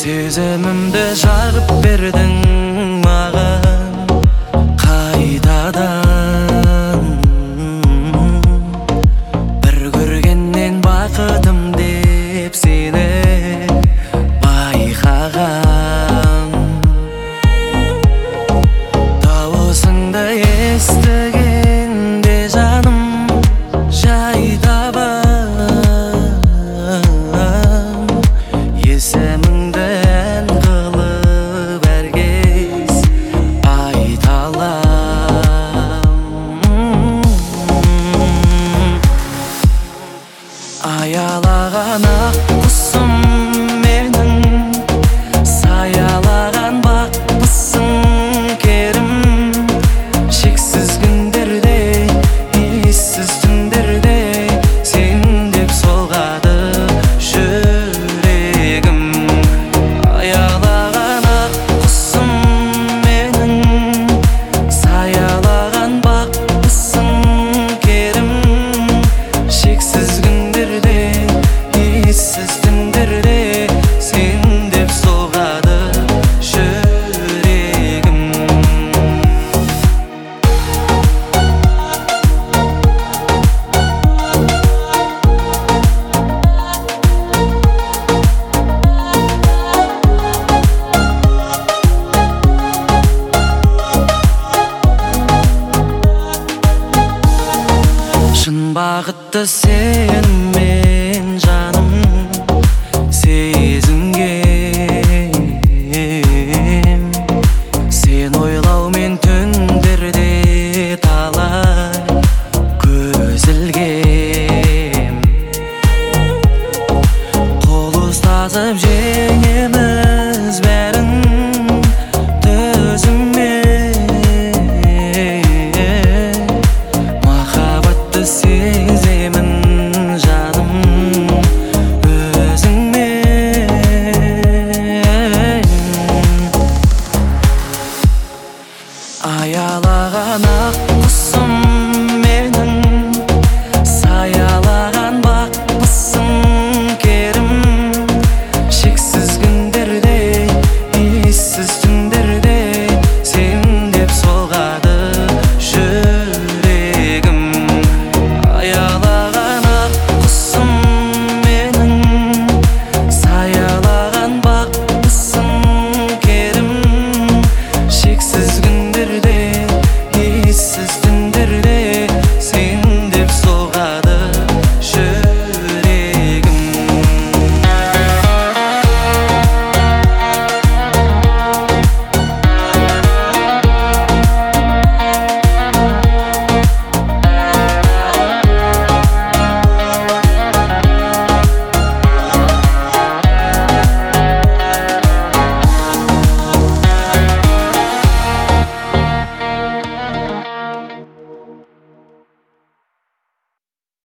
Сезімімді жағып бердің маған қайтадан. Бір көргеннен бақытым деп сені байқаған. Дауысыңды естігенде жаным жай табам. Есіміңді ән қылып әр кез айта алам. Аялаған ақ құсым менің, саялаған бақпысың керім. Шексіз күндерде, ессіз түндерде сен деп соғады жүрегім. Аялаған ақ құсым менің, саялаған бақпысың керім. Шексіз күндерде, ессіз түндерде сен деп соғады жүрегім. Шын бақытты сен мен жан